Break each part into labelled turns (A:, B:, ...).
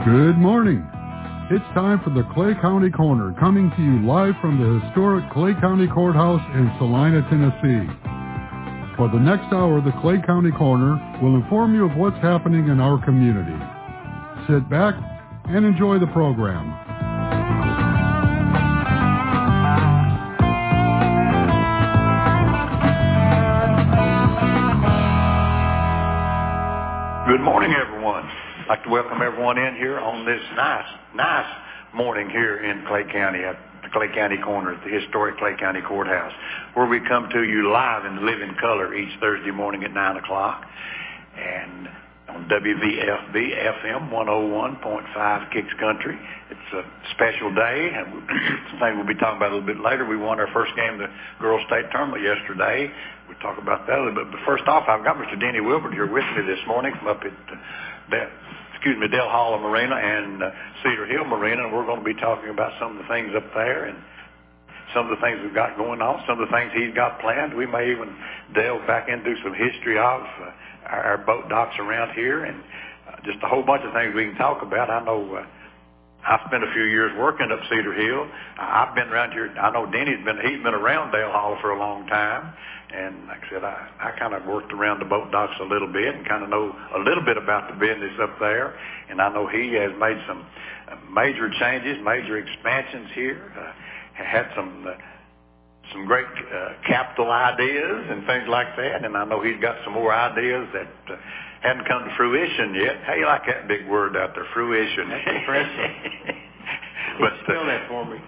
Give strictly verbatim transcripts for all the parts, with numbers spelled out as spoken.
A: Good morning. It's time for the Clay County Corner, coming to you live from the historic Clay County Courthouse in Salina, Tennessee. For the next hour, the Clay County Corner will inform you of what's happening in our community. Sit back and enjoy the program.
B: Good morning, everyone. I'd like to welcome everyone in here on this nice, nice morning here in Clay County at the Clay County Corner at the historic Clay County Courthouse, where we come to you live in living color each Thursday morning at nine o'clock and on W V F B F M one oh one point five Kicks Country. It's a special day, and something we'll be talking about a little bit later. We won our first game of the Girls State Tournament yesterday. We'll talk about that a little bit. But first off, I've got Mister Denny Wilbert here with me this morning from up at uh, Del, excuse me, Del Hollow Marina and uh, Cedar Hill Marina, and we're going to be talking about some of the things up there and some of the things we've got going on, some of the things he's got planned. We may even delve back into some history of uh, our, our boat docks around here, and uh, just a whole bunch of things we can talk about. I know uh, I spent a few years working up Cedar Hill. I've been around here. I know Denny's been, he's been around Dale Hall for a long time. And like I said, I, I kind of worked around the boat docks a little bit and kind of know a little bit about the business up there. And I know he has made some uh, major changes, major expansions here, uh, had some uh, some great uh, capital ideas and things like that. And I know he's got some more ideas that uh, hadn't come to fruition yet. How you like that big word out there, fruition?
C: That's impressive.
B: But,
C: spell that for me.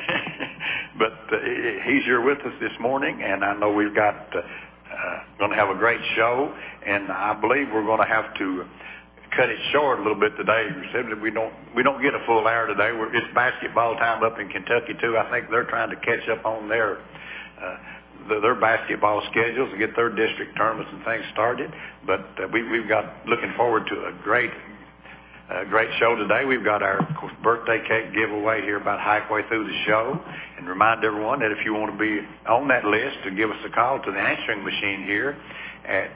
B: But uh, he's here with us this morning, and I know we've got uh, uh, going to have a great show, and I believe we're going to have to cut it short a little bit today. We said that we don't we don't get a full hour today. We're, it's basketball time up in Kentucky too. I think they're trying to catch up on their uh, the, their basketball schedules and get their district tournaments and things started. But uh, we, we've got looking forward to a great. A great show today. We've got our of course, birthday cake giveaway here about halfway through the show. And remind everyone that if you want to be on that list, to give us a call to the answering machine here at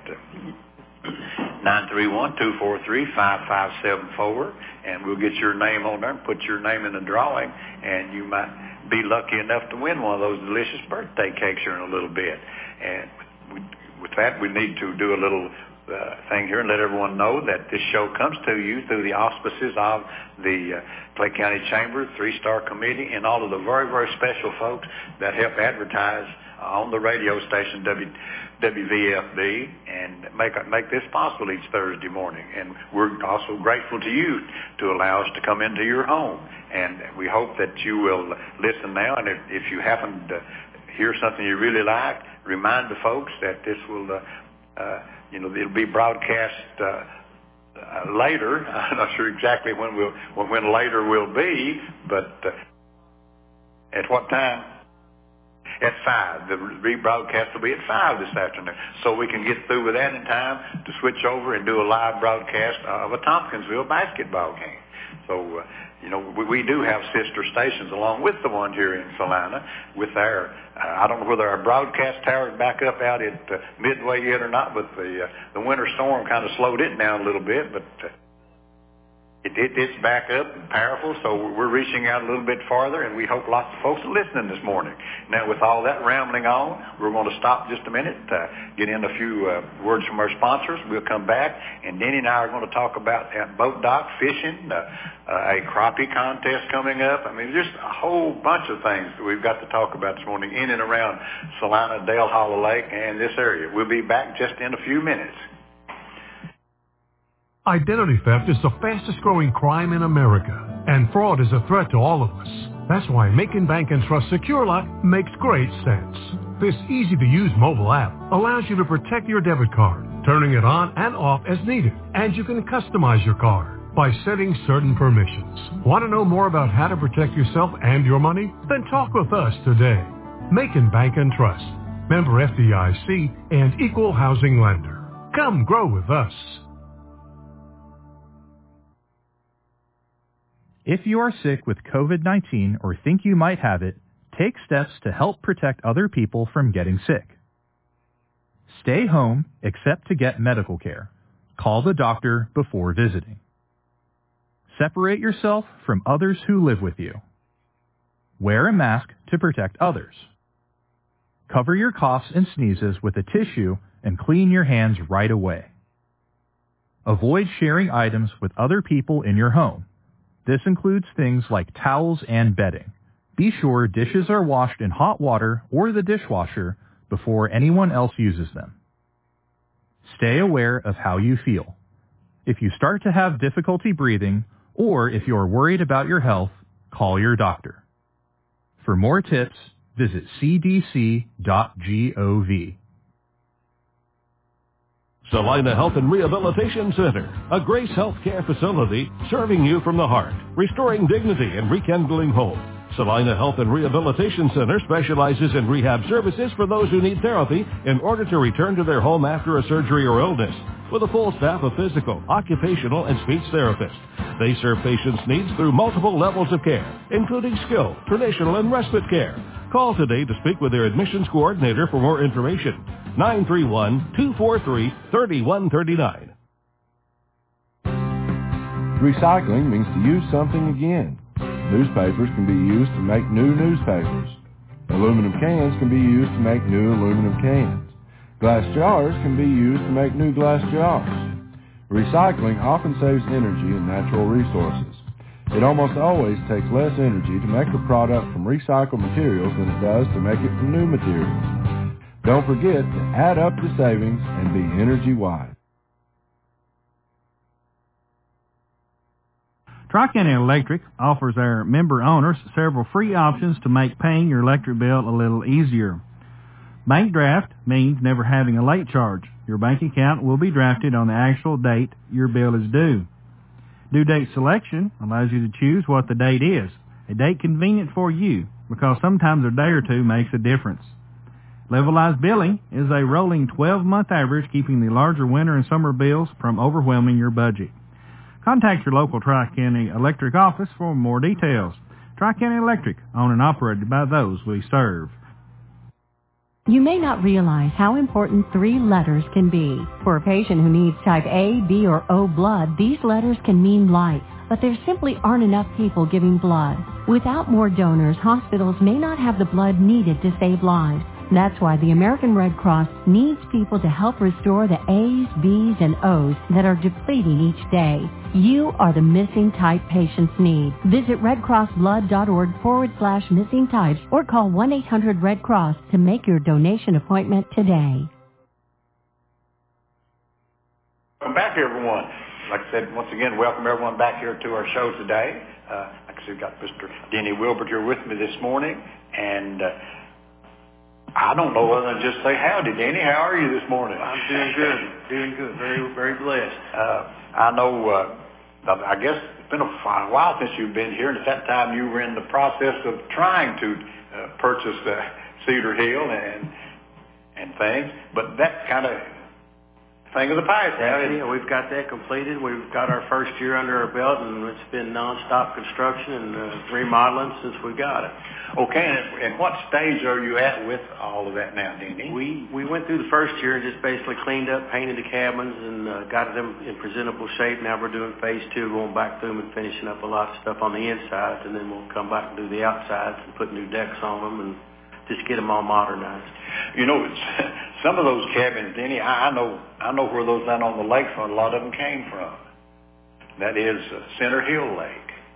B: nine three one, two four three, five five seven four. And we'll get your name on there and put your name in the drawing. And you might be lucky enough to win one of those delicious birthday cakes here in a little bit. And with, with that, we need to do a little Uh, thing here and let everyone know that this show comes to you through the auspices of the uh, Clay County Chamber, three-star committee, and all of the very, very special folks that help advertise on the radio station W, W V F B and make make this possible each Thursday morning. And we're also grateful to you to allow us to come into your home. And we hope that you will listen now. And if, if you happen to hear something you really like, remind the folks that this will uh, uh, You know, it'll be broadcast uh, uh, later. I'm not sure exactly when we'll when, when later will be, but uh, at what time? At five. The rebroadcast will be at five this afternoon, so we can get through with that in time to switch over and do a live broadcast of a Tompkinsville basketball game. So, uh, you know, we, we do have sister stations along with the one here in Salina with our, uh, I don't know whether our broadcast tower is back up out at uh, Midway yet or not, but the uh, the winter storm kind of slowed it down a little bit, but uh, it, it, it's back up and powerful, so we're reaching out a little bit farther, and we hope lots of folks are listening this morning. Now, with all that rambling on, we're going to stop just a minute, uh, get in a few uh, words from our sponsors. We'll come back, and Denny and I are going to talk about uh, boat dock fishing, uh, uh, a crappie contest coming up. I mean, just a whole bunch of things that we've got to talk about this morning in and around Salina, Dale Hollow Lake, and this area. We'll be back just in a few minutes.
D: Identity theft is the fastest growing crime in America, and fraud is a threat to all of us. That's why Macon Bank and Trust SecureLock makes great sense. This easy-to-use mobile app allows you to protect your debit card, turning it on and off as needed, and you can customize your card by setting certain permissions. Want to know more about how to protect yourself and your money? Then talk with us today. Macon Bank and Trust, member F D I C and equal housing lender. Come grow with us.
E: If you are sick with covid nineteen or think you might have it, take steps to help protect other people from getting sick. Stay home except to get medical care. Call the doctor before visiting. Separate yourself from others who live with you. Wear a mask to protect others. Cover your coughs and sneezes with a tissue and clean your hands right away. Avoid sharing items with other people in your home. This includes things like towels and bedding. Be sure dishes are washed in hot water or the dishwasher before anyone else uses them. Stay aware of how you feel. If you start to have difficulty breathing, or if you're worried about your health, call your doctor. For more tips, visit c d c dot gov.
C: Salina Health and Rehabilitation Center, a Grace Healthcare facility serving you from the heart, restoring dignity and rekindling hope. Salina Health and Rehabilitation Center specializes in rehab services for those who need therapy in order to return to their home after a surgery or illness, with a full staff of physical, occupational, and speech therapists. They serve patients' needs through multiple levels of care, including skilled, traditional, and respite care. Call today to speak with their admissions coordinator for more information. nine three one, two four three, three one three nine.
F: Recycling means to use something again. Newspapers can be used to make new newspapers. Aluminum cans can be used to make new aluminum cans. Glass jars can be used to make new glass jars. Recycling often saves energy and natural resources. It almost always takes less energy to make a product from recycled materials than it does to make it from new materials. Don't forget to add up the savings and be energy-wise.
G: Tri-County Electric offers our member owners several free options to make paying your electric bill a little easier. Bank draft means never having a late charge. Your bank account will be drafted on the actual date your bill is due. Due date selection allows you to choose what the date is, a date convenient for you, because sometimes a day or two makes a difference. Levelized billing is a rolling twelve-month average, keeping the larger winter and summer bills from overwhelming your budget. Contact your local Tri-County Electric office for more details. Tri-County Electric, owned and operated by those we serve.
H: You may not realize how important three letters can be. For a patient who needs type A, B, or O blood, these letters can mean life, but there simply aren't enough people giving blood. Without more donors, hospitals may not have the blood needed to save lives. That's why the American Red Cross needs people to help restore the A's, B's, and O's that are depleting each day. You are the missing type patients need. Visit redcrossblood.org forward slash missing types or call one eight hundred red cross to make your donation appointment today.
B: Welcome back, everyone. Like I said, once again, welcome everyone back here to our show today. Uh, like I said, we've got Mister Denny Wilbert here with me this morning, and uh, I don't know other than just say howdy, Denny. How are you this morning?
I: I'm doing good. Doing good. Very, very blessed.
B: Uh, I know, uh, I guess it's been a while since you've been here, and at that time you were in the process of trying to uh, purchase uh, Cedar Hill and and things, but that kind of thing of the past.
I: Yeah, we've got that completed. We've got our first year under our belt, and it's been nonstop construction and uh, remodeling since we got it.
B: Okay, and, and what stage are you at with all of that now, Denny?
I: We we went through the first year and just basically cleaned up, painted the cabins, and uh, got them in presentable shape. Now we're doing phase two, going back through them and finishing up a lot of stuff on the insides, and then we'll come back and do the outsides and put new decks on them and just get them all modernized.
B: You know, it's, some of those cabins, Denny, I, I know I know where those down on the lakefront, a lot of them came from. That is uh, Center Hill Lake.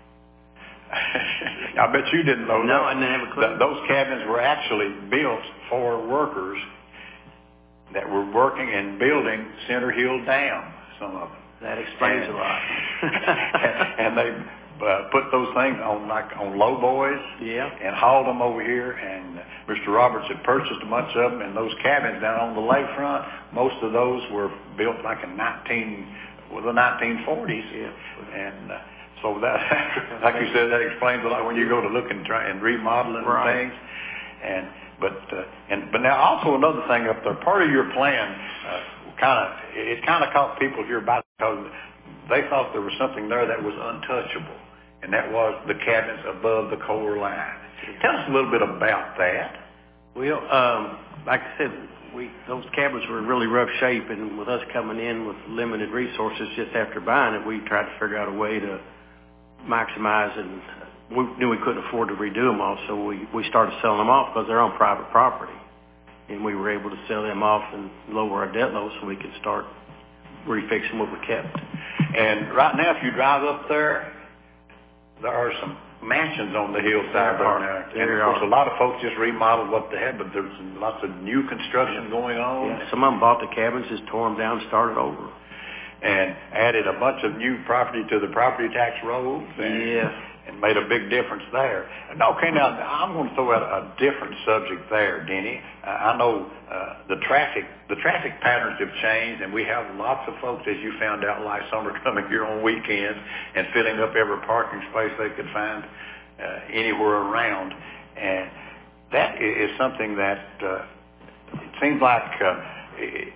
B: I bet you didn't know
I: no,
B: that.
I: I didn't have a clue.
B: Th- those cabins were actually built for workers that were working and building Center Hill Dam, some of them.
I: That explains
B: and,
I: a lot.
B: and they uh, put those things on like on low boys
I: yeah.
B: and hauled them over here, and uh, Mister Roberts had purchased a bunch of them, and those cabins down on the lakefront, most of those were built like in nineteen, well, the nineteen forties.
I: Yeah.
B: And uh, so that, like you said, that explains a lot when you go to look and try and remodel and
I: right.
B: things. And but uh, and but now also another thing up there, part of your plan, uh, kind of it kind of caught people here by because they thought there was something there that was untouchable, and that was the cabins above the core line. Tell us a little bit about that.
I: Well, um, like I said, we those cabins were in really rough shape, and with us coming in with limited resources just after buying it, we tried to figure out a way to maximize, and we knew we couldn't afford to redo them all, so we, we started selling them off because they're on private property. And we were able to sell them off and lower our debt load so we could start refixing what we kept.
B: And right now, if you drive up there, there are some mansions on the hillside there now. And of course, a lot of folks just remodeled what they had, but there's lots of new construction going on.
I: Yeah, some of them bought the cabins, just tore them down and started over.
B: And added a bunch of new property to the property tax rolls. And,
I: yeah.
B: And made a big difference there. And okay, now I'm going to throw out a different subject there, Denny. Uh, I know uh, the traffic, the traffic patterns have changed, and we have lots of folks, as you found out last summer, coming here on weekends and filling up every parking space they could find uh, anywhere around. And that is something that uh, it seems like uh, it,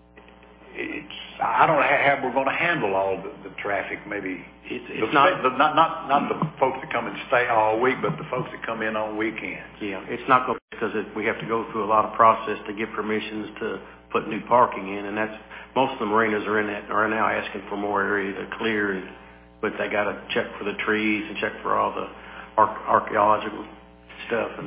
B: it's. I don't know how we're going to handle all the, the traffic. Maybe
I: it's, it's
B: the,
I: not
B: the, not not not the folks that come and stay all week, but the folks that come in on weekends.
I: Yeah, it's not going because it, we have to go through a lot of process to get permissions to put new parking in, and that's most of the marinas are in that are now asking for more area to clear, and, but they got to check for the trees and check for all the ar- archaeological stuff. And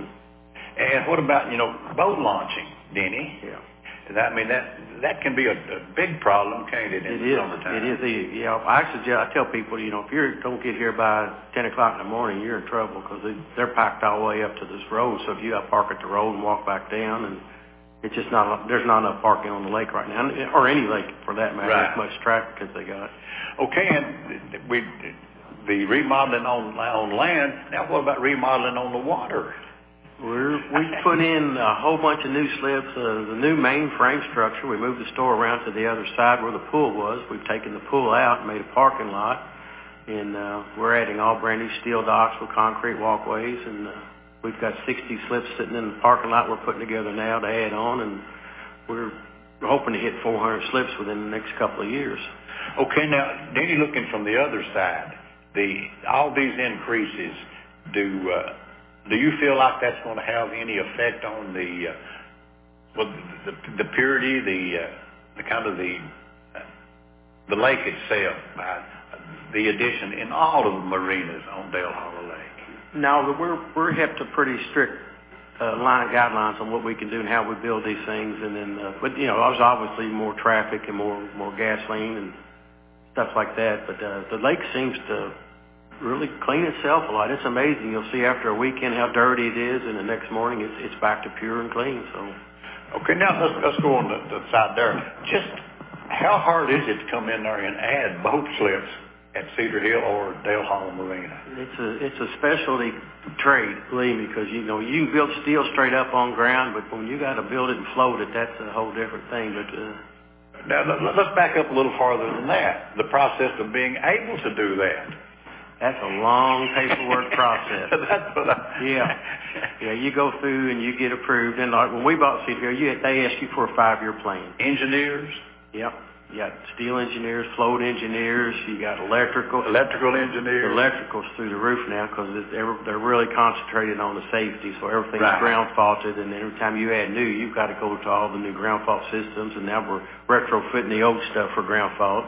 B: and what about you know boat launching, Denny?
I: Yeah.
B: That, I mean, that that can be a, a big problem, can't it, in
I: it
B: the
I: is.
B: summertime?
I: It is. Yeah, I suggest, I tell people, you know, if you don't get here by ten o'clock in the morning, you're in trouble because they, they're packed all the way up to this road. So if you got to park at the road and walk back down, and it's just not, there's not enough parking on the lake right now, or any lake for that matter,
B: right.
I: as much traffic as they got.
B: Okay, and we, the remodeling on, on land, now what about remodeling on the water?
I: We're, we put in a whole bunch of new slips, uh, the new main frame structure. We moved the store around to the other side where the pool was. We've taken the pool out and made a parking lot. And uh, we're adding all brand new steel docks with concrete walkways. And uh, we've got sixty slips sitting in the parking lot we're putting together now to add on. And we're hoping to hit four hundred slips within the next couple of years.
B: Okay, now, Denny, looking from the other side, the all these increases, do... Uh, Do you feel like that's going to have any effect on the uh, well, the, the, the purity, the uh, the kind of the uh, the lake itself, uh, the addition in all of the marinas on Dale Hollow Lake?
I: No, we're we're held to pretty strict uh, line of guidelines on what we can do and how we build these things, and then uh, but you know, there's obviously more traffic and more more gasoline and stuff like that. But uh, the lake seems to really clean itself a lot. It's amazing. You'll see after a weekend how dirty it is, and the next morning it's it's back to pure and clean. So,
B: okay, now let's let's go on the, the side there. Just how hard is it to come in there and add boat slips at Cedar Hill or Dale Hollow Marina?
I: It's a it's a specialty trade, believe me, because you know you can build steel straight up on ground, but when you got to build it and float it, that's a whole different thing. But uh,
B: now let's back up a little farther than that. The process of being able to do that.
I: That's a long paperwork process.
B: That's what I...
I: Yeah. Yeah, you go through and you get approved. And like when we bought Cedar Hill, you, they ask you for a five-year plan.
B: Engineers?
I: Yep. You got steel engineers, float engineers. You got electrical.
B: Electrical engineers.
I: The electrical's through the roof now because they're, they're really concentrated on the safety. So everything's
B: right.
I: ground faulted. And every time you add new, you've got to go to all the new ground fault systems. And now we're retrofitting the old stuff for ground fault.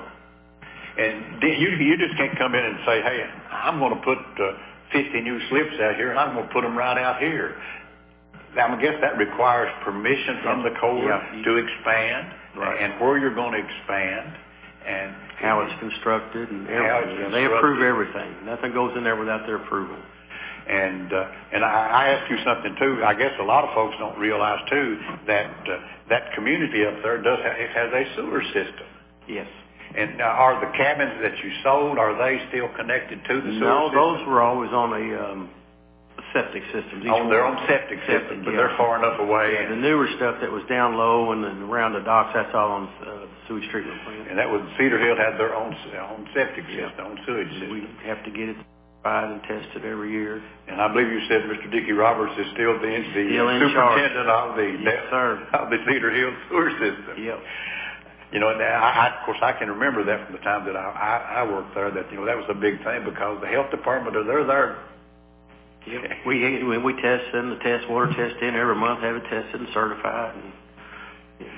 B: And you you just can't come in and say, hey, I'm going to put uh, fifty new slips out here, and I'm going to put them right out here. Now, I guess that requires permission from the Corps yeah. to expand,
I: right.
B: and where you're going to expand, and
I: how it's constructed, and everything.
B: How it's
I: yeah, they approve everything. Nothing goes in there without their approval.
B: And uh, and I, I ask you something too. I guess a lot of folks don't realize too that uh, that community up there does have, it has a sewer system.
I: Yes.
B: And uh, are the cabins that you sold, are they still connected to the sewer
I: no,
B: system?
I: No, those were always on a um, septic system.
B: On their own septic system, but yeah. they're far enough away.
I: Yeah, the newer stuff that was down low and, and around the docks, that's all on uh, sewage treatment plant.
B: And that was, Cedar Hill had their own own septic system, yeah. own sewage system.
I: We have to get it certified and tested every year.
B: And I believe you said Mister Dickie Roberts is still the, the
I: still
B: superintendent of the,
I: yes, sir.
B: of the Cedar Hill sewer system.
I: Yep.
B: You know, and I, I, of course, I can remember that from the time that I, I, I worked there. That you know, that was a big thing because the health department are they're there.
I: Yep. We when we test them, the test water test in every month, have it tested and certified. And, yeah.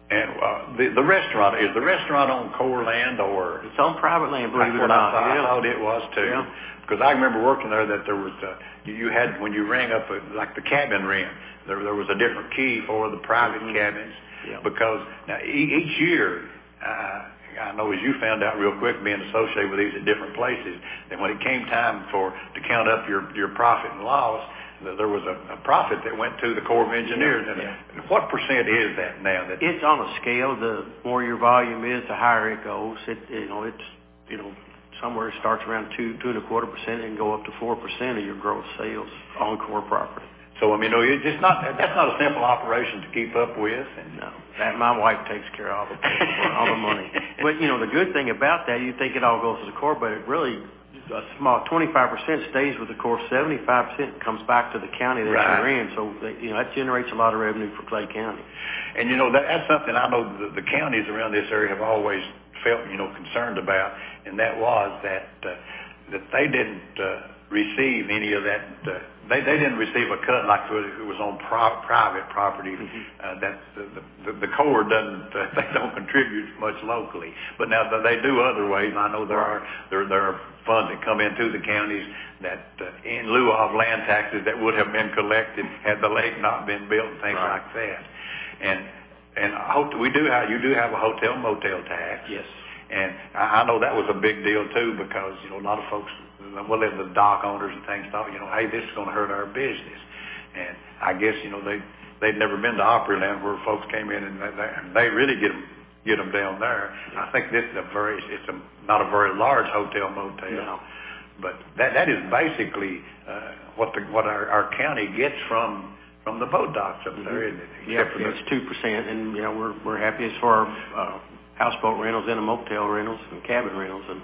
B: And uh, the the restaurant, is the restaurant on Corps land or?
I: It's on private land, believe it or
B: what
I: not.
B: I thought,
I: Yeah.
B: I thought it was too.
I: Yeah.
B: Because I remember working there that there was, uh, you, you had, when you rang up, a, like the cabin rent, there, there was a different key for the private
I: Mm-hmm.
B: cabins.
I: Yeah.
B: Because now e- each year, uh, I know as you found out real quick being associated with these at different places, that when it came time for, to count up your, your profit and loss, there was a, a profit that went to the Corps of Engineers.
I: Yeah.
B: And what percent is that now? That
I: It's on a scale. The more your volume is, the higher it goes. It, you know, it's, you know, somewhere it starts around two, two and a quarter percent and go up to four percent of your gross sales on Corps property.
B: So, I mean, no, it's just not, that's not a simple operation to keep up with. And
I: no, that my wife takes care of all the, all the money. But, you know, the good thing about that, you think it all goes to the Corps, but it really, a small twenty-five percent stays with the Corps, seventy-five percent comes back to the county that
B: right.
I: you're in. So, they, you know, that generates a lot of revenue for Clay County.
B: And, you know, that, that's something I know the, the counties around this area have always felt, you know, concerned about, and that was that uh, that they didn't uh, receive any of that. Uh, they they didn't receive a cut like it was on pro- private property.
I: Mm-hmm.
B: Uh, that the, the, the Corps doesn't. Uh, they don't contribute much locally, but now they do other ways. I know there are there there are funds that come into the counties that, uh, in lieu of land taxes that would have been collected had the lake not been built and things
I: right.
B: like that. And and I hope we do have you do have a hotel motel tax.
I: Yes.
B: And I, I know that was a big deal too, because, you know, a lot of folks, well, the dock owners and things thought, you know, hey, this is going to hurt our business. And I guess, you know, they they'd never been to Opryland where folks came in and they, and they really get them get them down there. I think this is a very it's a not a very large hotel motel,
I: no.
B: but that that is basically uh, what the what our, our county gets from. From the boat docks up there, isn't it?
I: Yeah, it's two percent, and you know we're we're happy as far uh, houseboat rentals and motel rentals and cabin rentals. And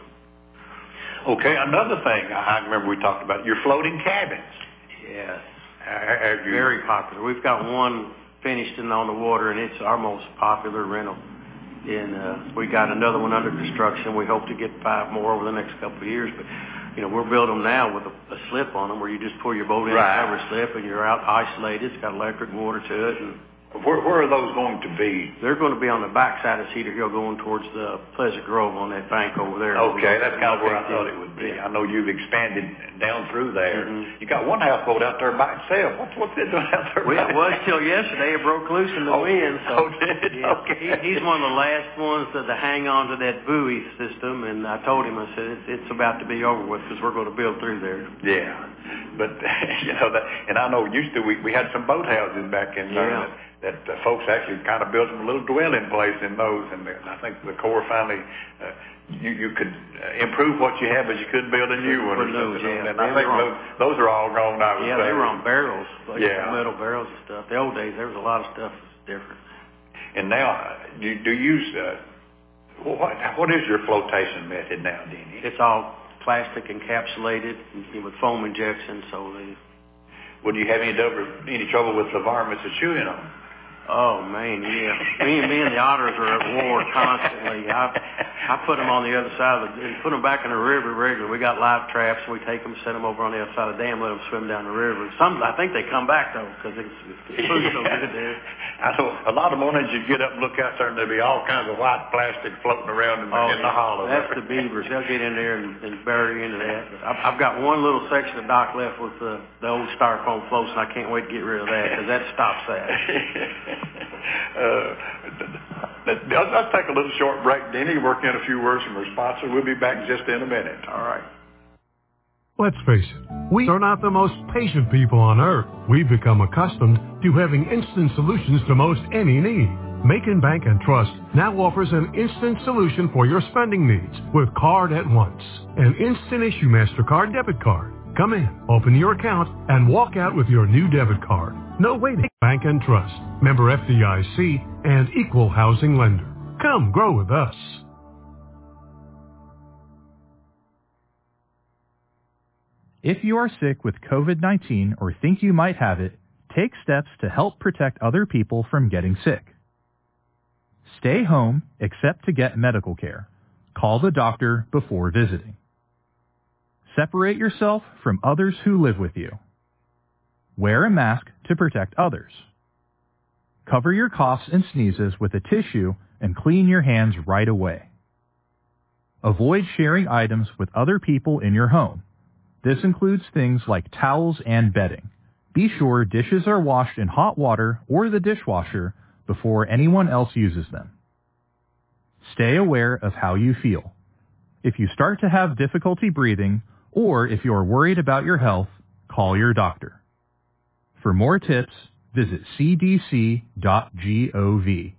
B: okay, another thing I remember we talked about your floating cabins.
I: Yes,
B: uh,
I: very popular. We've got one finished and on the water, and it's our most popular rental. And uh, we got another one under construction. We hope to get five more over the next couple of years, but. You know, we're building them now with a, a slip on them where you just pull your boat in
B: right.
I: and have a slip and you're out isolated. It's got electric and water to it. And
B: where, where are those going to be?
I: They're going to be on the back side of Cedar Hill going towards the Pleasant Grove on that bank over there.
B: Okay, that's kind of where I thought it would be. I know you've expanded down through there.
I: Mm-hmm.
B: You got one houseboat out there by itself. What's, what's it doing out there?
I: Well, it was till yesterday. It broke loose in the
B: oh,
I: wind. So,
B: oh, did it?
I: Yeah,
B: Okay.
I: he, he's one of the last ones to, to hang on to that buoy system. And I told him, I said, it's, it's about to be over with because we're going to build through there.
B: Yeah. But, you know, that, and I know used to, we, we had some boat houses back in there.
I: Yeah.
B: That, that uh, folks actually kind of built them a little dwelling place in those, and, and I think the Corps finally, uh, you, you could uh, improve what you have, but you couldn't build a new one. Or
I: those,
B: something.
I: Yeah.
B: And I think those, those are all gone, I would
I: Yeah,
B: say.
I: they were on barrels, like
B: yeah.
I: metal barrels and stuff. The old days, there was a lot of stuff that's different.
B: And now, uh, do, do you use, uh, what, what is your flotation method now, Denny?
I: It's all plastic encapsulated with foam injection, so they...
B: Would you have any, double, any trouble with the varmints that chew in them?
I: Oh, man, yeah. Me and me and the otters are at war constantly. I I put them on the other side of the, put them back in the river regularly. We got live traps. We take them, set them over on the other side of the dam, let them swim down the river. Some, I think they come back, though, because it's, it's food so good there.
B: I know a lot of mornings you get up and look out there, and there'll be all kinds of white plastic floating around in,
I: oh,
B: in the hollow.
I: That's the beavers. They'll get in there and, and bury into that. But I've, I've got one little section of dock left with the, the old styrofoam floats, and I can't wait to get rid of that, because that stops that.
B: uh, let's, let's take a little short break, Denny. Work in a few words from our sponsor. We'll be back just in a minute.
I: All right.
D: Let's face it, we are not the most patient people on earth. We've become accustomed to having instant solutions to most any need. Macon Bank and Trust now offers an instant solution for your spending needs with Card at Once, an instant issue MasterCard debit card. Come in, open your account, and walk out with your new debit card. No waiting. Bank and Trust, member F D I C, and equal housing lender. Come grow with us.
E: If you are sick with covid nineteen or think you might have it, take steps to help protect other people from getting sick. Stay home except to get medical care. Call the doctor before visiting. Separate yourself from others who live with you. Wear a mask to protect others. Cover your coughs and sneezes with a tissue and clean your hands right away. Avoid sharing items with other people in your home. This includes things like towels and bedding. Be sure dishes are washed in hot water or the dishwasher before anyone else uses them. Stay aware of how you feel. If you start to have difficulty breathing, or if you are worried about your health, call your doctor. For more tips, visit c d c dot gov.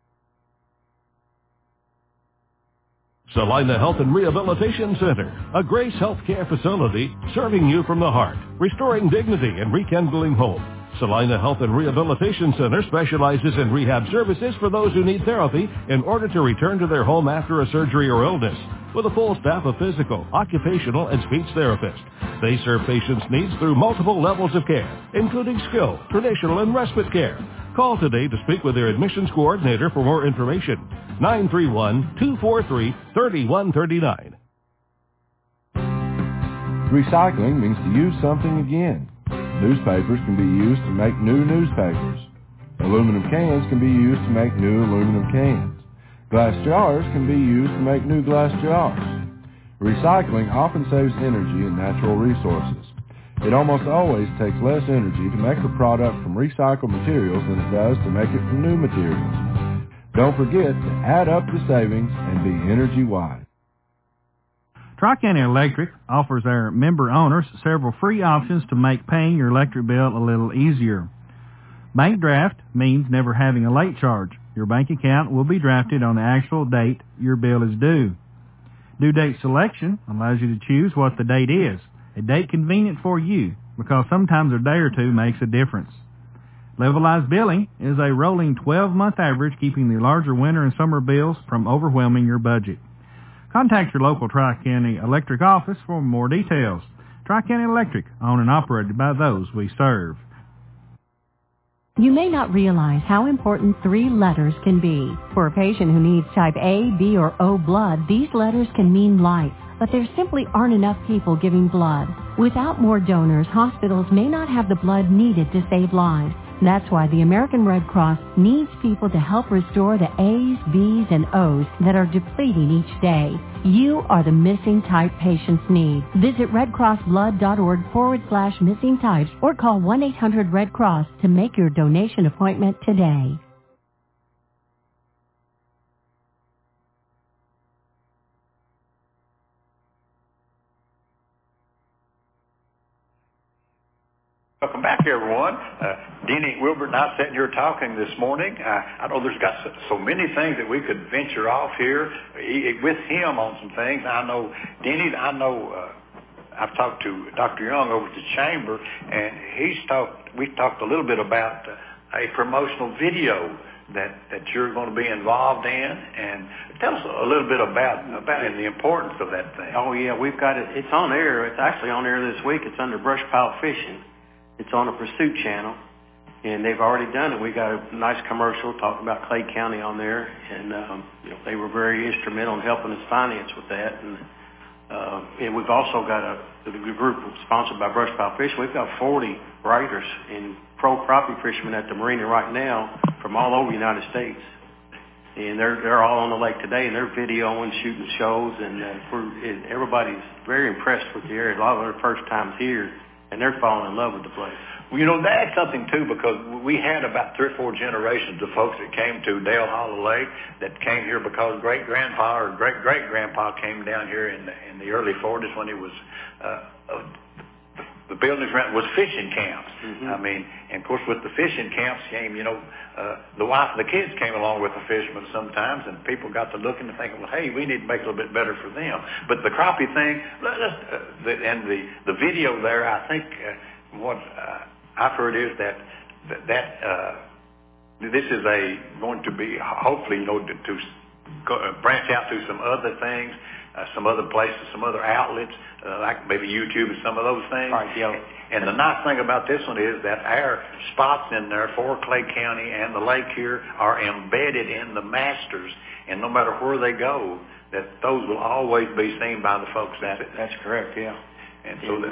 C: Salina Health and Rehabilitation Center, a Grace Healthcare facility serving you from the heart, restoring dignity and rekindling hope. Salina Health and Rehabilitation Center specializes in rehab services for those who need therapy in order to return to their home after a surgery or illness. With a full staff of physical, occupational, and speech therapists, they serve patients' needs through multiple levels of care, including skilled, traditional, and respite care. Call today to speak with their admissions coordinator for more information. nine three one, two four three, three one three nine.
F: Recycling means to use something again. Newspapers can be used to make new newspapers. Aluminum cans can be used to make new aluminum cans. Glass jars can be used to make new glass jars. Recycling often saves energy and natural resources. It almost always takes less energy to make a product from recycled materials than it does to make it from new materials. Don't forget to add up the savings and be energy-wise.
G: Tri-County Electric offers our member owners several free options to make paying your electric bill a little easier. Bank draft means never having a late charge. Your bank account will be drafted on the actual date your bill is due. Due date selection allows you to choose what the date is, a date convenient for you, because sometimes a day or two makes a difference. Levelized billing is a rolling twelve-month average, keeping the larger winter and summer bills from overwhelming your budget. Contact your local Tri-County Electric office for more details. Tri-County Electric, owned and operated by those we serve.
H: You may not realize how important three letters can be. For a patient who needs type A, B, or O blood, these letters can mean life, but there simply aren't enough people giving blood. Without more donors, hospitals may not have the blood needed to save lives. That's why the American Red Cross needs people to help restore the A's, B's, and O's that are depleting each day. You are the missing type patients need. Visit redcrossblood.org forward slash missing types or call one eight hundred red cross to make your donation appointment today.
B: Welcome back, everyone. Uh, Denny Wilbert and I sitting here talking this morning. Uh, I know there's got so, so many things that we could venture off here e- with him on some things. I know, Denny, I know uh, I've talked to Doctor Young over at the Chamber, and he's talked, we've talked a little bit about uh, a promotional video that, that you're going to be involved in. And tell us a little bit about, about and the importance of that thing.
I: Oh, yeah, we've got it. It's on air. It's actually on air this week. It's under Brush Pile Fishing. It's on a Pursuit channel, and they've already done it. We got a nice commercial talking about Clay County on there, and um, you know, they were very instrumental in helping us finance with that. And uh, and we've also got a the group sponsored by Brush Pile Fishing. We've got forty writers and pro crappie fishermen at the marina right now from all over the United States, and they're they're all on the lake today, and they're videoing, shooting shows, and uh, we're, and everybody's very impressed with the area. A lot of their first times here. And they're falling in love with the place.
B: Well, you know, that's something, too, because we had about three or four generations of folks that came to Dale Hollow Lake that came here because great-grandpa or great-great-grandpa came down here in the, in the early forties when it was, uh, uh, the buildings around was fishing camps. Mm-hmm. I mean, and, of course, with the fishing camps came, you know, uh, the wife and the kids came along with the fishermen sometimes, and people got to looking and thinking, well, hey, we need to make it a little bit better for them. But the crappie thing, uh, the, and the, the video there, I think uh, what uh, I've heard is that that uh, this is a going to be, hopefully, you know, to, to go, uh, branch out to some other things, uh, some other places, some other outlets, uh, like maybe YouTube and some of those things.
I: Right, yeah.
B: And the nice thing about this one is that our spots in there for Clay County and the lake here are embedded in the masters, and no matter where they go, that those will always be seen by the folks at it.
I: That's correct, yeah.
B: And so that,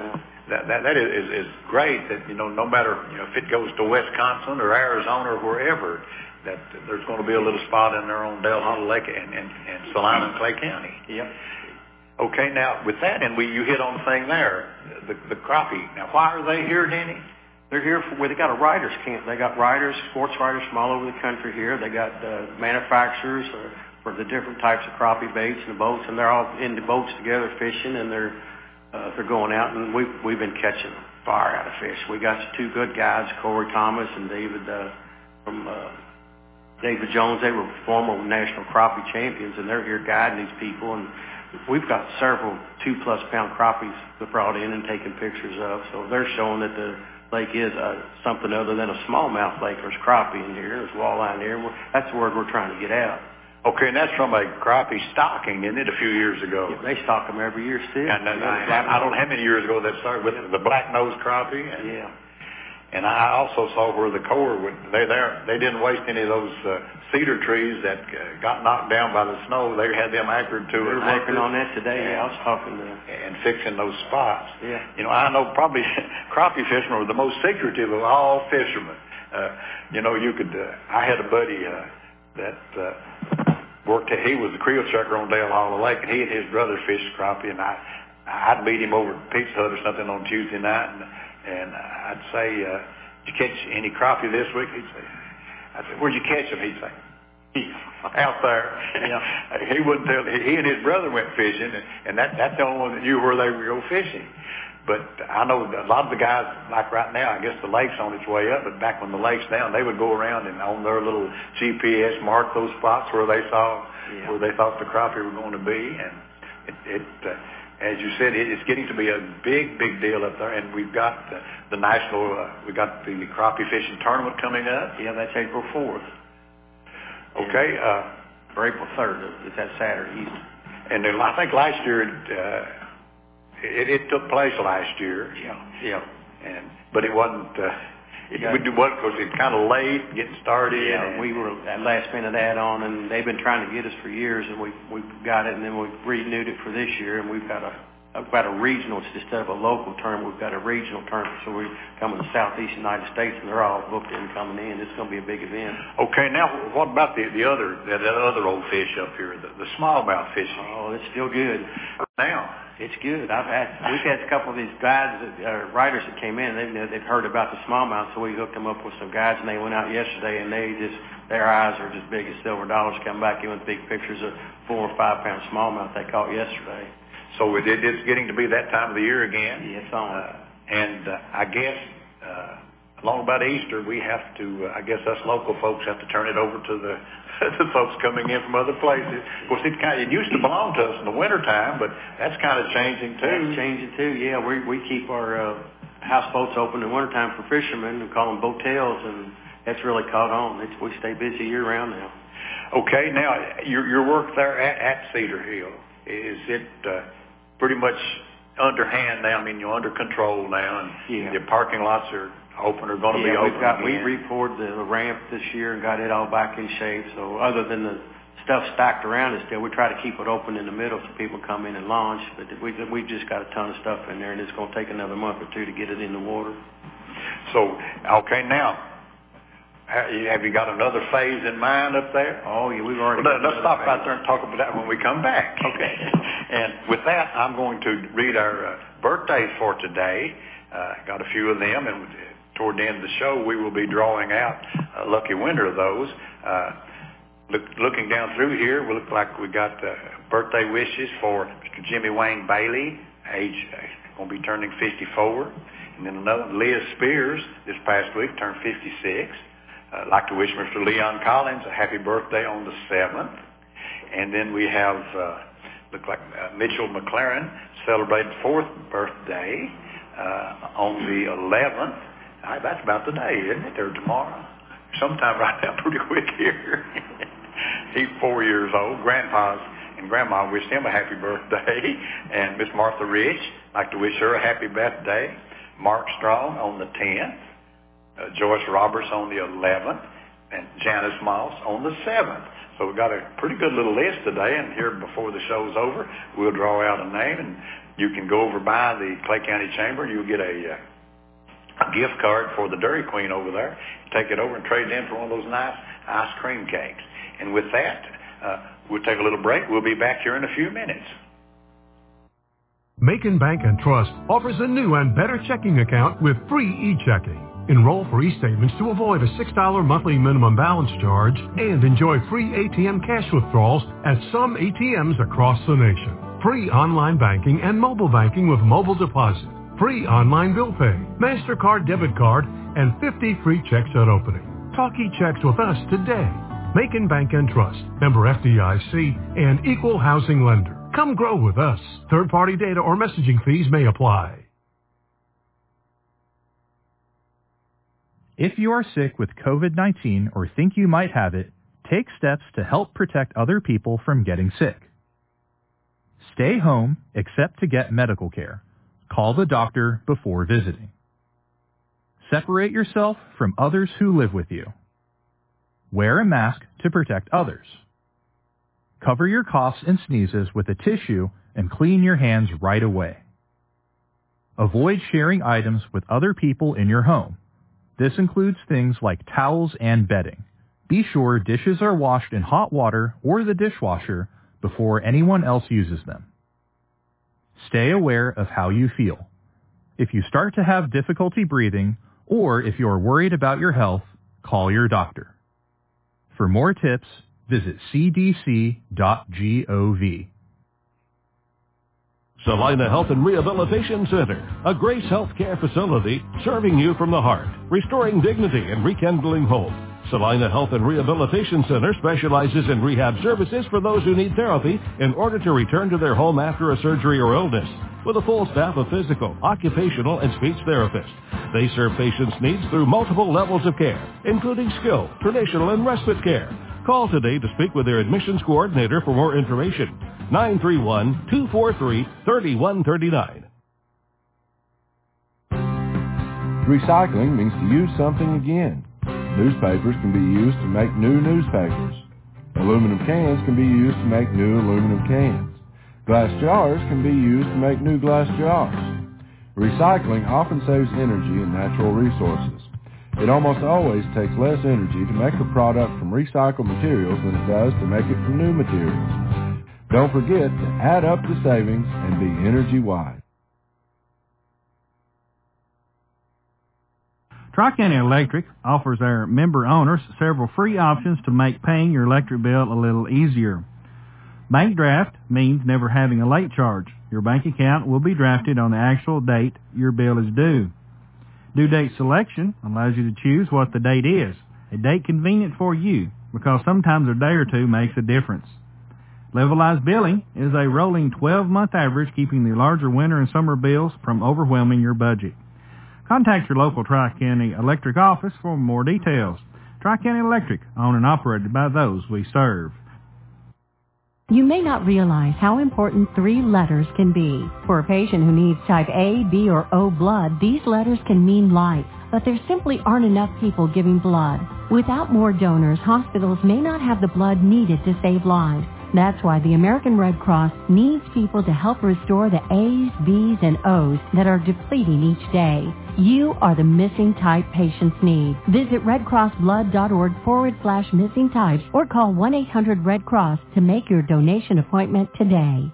B: that that, that is, is great. That you know, no matter you know if it goes to Wisconsin or Arizona or wherever, that there's going to be a little spot in there on Dale Hollow Lake and and, and Salina and Clay County.
I: Yep.
B: Okay, now with that, and we you hit on the thing there, the the crappie. Now, why are they here, Denny?
I: They're here for where they got a writers camp. They got writers, sports writers from all over the country here. They got uh, manufacturers uh, for the different types of crappie baits and the boats, and they're all in the boats together fishing, and they're uh, they're going out, and we've we've been catching fire out of fish. We got two good guys, Corey Thomas and David uh, from uh, David Jones. They were former national crappie champions, and they're here guiding these people. And we've got several two-plus pound crappies that brought in and taken pictures of. So they're showing that the lake is uh, something other than a smallmouth lake. There's crappie in here. There's walleye in here. We're, that's the word we're trying to get out.
B: Okay, and that's from a crappie stocking, isn't it, a few years ago?
I: Yeah, they stock them every year still.
B: And, and I, I don't know how many years ago that started with the black-nosed crappie. And,
I: yeah.
B: And I also saw where the Corps, would, they there they didn't waste any of those uh, cedar trees that uh, got knocked down by the snow. They had them anchored to it.
I: They're working on that today. Yeah, I was talking to them.
B: And fixing those spots.
I: Yeah.
B: You know, I know probably crappie fishermen are the most secretive of all fishermen. Uh, you know, you could, uh, I had a buddy uh, that uh, worked, he was the creel checker on Dale Hollow Lake, and he and his brother fished crappie, and I, I'd meet him over at Pizza Hut or something on Tuesday night, and And I'd say, uh, did you catch any crappie this week? He'd say, I'd say, where'd you catch them? He'd say, out there. Yeah. He wouldn't tell. He and his brother went fishing, and, and that, that's the only one that knew where they would go fishing. But I know a lot of the guys, like right now, I guess the lake's on its way up, but back when the lake's down, they would go around and on their little G P S mark those spots where they saw, yeah. where they thought the crappie were going to be. And it, it uh, as you said, it, it's getting to be a big, big deal up there. And we've got the, the national, uh, we got the crappie fishing tournament coming up.
I: Yeah, that's April fourth.
B: Okay. Uh,
I: or April third. It's that Saturday.
B: And then I think last year, uh, It, it took place last year.
I: Yeah, yeah.
B: And but it wasn't. Uh, it yeah. would what because it's kind of late getting started.
I: Yeah,
B: and
I: we were at last minute add on, and they've been trying to get us for years, and we we got it, and then we renewed it for this year, and we've got a I've got a regional. It's instead of a local tournament, we've got a regional tournament. So we're coming to Southeast United States, and they're all booked in coming in. It's going to be a big event.
B: Okay, now what about the the other that other old fish up here, the, the smallmouth fishing?
I: Oh, it's still good
B: now.
I: It's good. I've had we've had a couple of these guides, that, uh, writers that came in. They've they've heard about the smallmouth, so we hooked them up with some guides, and they went out yesterday, and they just their eyes are just big as silver dollars. Come back in with big pictures of four or five pound smallmouth they caught yesterday.
B: So it, it's getting to be that time of the year again.
I: Yeah, it's on.
B: Uh, and uh, I guess uh, along about Easter, we have to. Uh, I guess us local folks have to turn it over to the. the folks coming in from other places. Of course, it kind of, it used to belong to us in the wintertime, but that's kind of changing too.
I: That's changing too, yeah. We we keep our uh, houseboats open in wintertime for fishermen and call them boatels, and that's really caught on. It's, we stay busy year round now.
B: Okay, now your your work there at, at Cedar Hill, is it uh, pretty much underhand now? I mean, you're under control now, and
I: yeah.
B: the parking lots are open or going to
I: yeah,
B: be open
I: we've got,
B: again.
I: We repoured the, the ramp this year and got it all back in shape. So other than the stuff stacked around it still, we try to keep it open in the middle so people come in and launch. But we we've just got a ton of stuff in there, and it's going to take another month or two to get it in the water.
B: So, okay, now, have you got another phase in mind up there?
I: Oh, yeah, we've already
B: well,
I: got
B: Let's stop
I: phase.
B: right there and talk about that when we come back.
I: Okay.
B: And with that, I'm going to read our uh, birthdays for today. Uh, got a few of them, and toward the end of the show, we will be drawing out a lucky winner of those. Uh, look, looking down through here, we look like we got uh, birthday wishes for Mister Jimmy Wayne Bailey, age uh, going to be turning fifty-four. And then another, Leah Spears, this past week, turned fifty-six. I'd like to wish Mister Leon Collins a happy birthday on the seventh. And then we have, uh, look like uh, Mitchell McLaren celebrated fourth birthday uh, on the eleventh. Right, that's about the day, isn't it? Or tomorrow? Sometime right now, pretty quick here. He's four years old. Grandpa's and Grandma wished him a happy birthday. And Miss Martha Rich, I'd like to wish her a happy birthday. Mark Strong on the tenth. Uh, Joyce Roberts on the eleventh. And Janice Moss on the seventh. So we've got a pretty good little list today. And here before the show's over, we'll draw out a name. And you can go over by the Clay County Chamber and you'll get a, uh, a gift card for the Dairy Queen over there. Take it over and trade it in for one of those nice ice cream cakes. And with that, uh, we'll take a little break. We'll be back here in a few minutes.
D: Macon Bank and Trust offers a new and better checking account with free e-checking. Enroll for e-statements to avoid a six dollars monthly minimum balance charge and enjoy free A T M cash withdrawals at some A T Ms across the nation. Free online banking and mobile banking with mobile deposit. Free online bill pay, MasterCard debit card, and fifty free checks at opening. Talk e-checks with us today. Macon Bank and Trust, member F D I C, and equal housing lender. Come grow with us. Third-party data or messaging fees may apply.
E: If you are sick with COVID nineteen or think you might have it, take steps to help protect other people from getting sick. Stay home except to get medical care. Call the doctor before visiting. Separate yourself from others who live with you. Wear a mask to protect others. Cover your coughs and sneezes with a tissue and clean your hands right away. Avoid sharing items with other people in your home. This includes things like towels and bedding. Be sure dishes are washed in hot water or the dishwasher before anyone else uses them. Stay aware of how you feel. If you start to have difficulty breathing, or if you're worried about your health, call your doctor. For more tips, visit c d c dot gov.
C: Salina Health and Rehabilitation Center, a Grace Healthcare facility serving you from the heart, restoring dignity and rekindling hope. Salina Health and Rehabilitation Center specializes in rehab services for those who need therapy in order to return to their home after a surgery or illness. With a full staff of physical, occupational, and speech therapists, they serve patients' needs through multiple levels of care, including skilled, traditional, and respite care. Call today to speak with their admissions coordinator for more information. nine three one, two four three, three one three nine.
F: Recycling means to use something again. Newspapers can be used to make new newspapers. Aluminum cans can be used to make new aluminum cans. Glass jars can be used to make new glass jars. Recycling often saves energy and natural resources. It almost always takes less energy to make a product from recycled materials than it does to make it from new materials. Don't forget to add up the savings and be energy-wise.
G: Tri-County Electric offers our member owners several free options to make paying your electric bill a little easier. Bank draft means never having a late charge. Your bank account will be drafted on the actual date your bill is due. Due date selection allows you to choose what the date is, a date convenient for you, because sometimes a day or two makes a difference. Levelized billing is a rolling twelve-month average, keeping the larger winter and summer bills from overwhelming your budget. Contact your local Tri-County Electric office for more details. Tri-County Electric, owned and operated by those we serve.
H: You may not realize how important three letters can be. For a patient who needs type A, B, or O blood, these letters can mean life, but there simply aren't enough people giving blood. Without more donors, hospitals may not have the blood needed to save lives. That's why the American Red Cross needs people to help restore the A's, B's, and O's that are depleting each day. You are the missing type patients need. Visit redcrossblood.org forward slash missing types or call one eight hundred red cross to make your donation appointment today.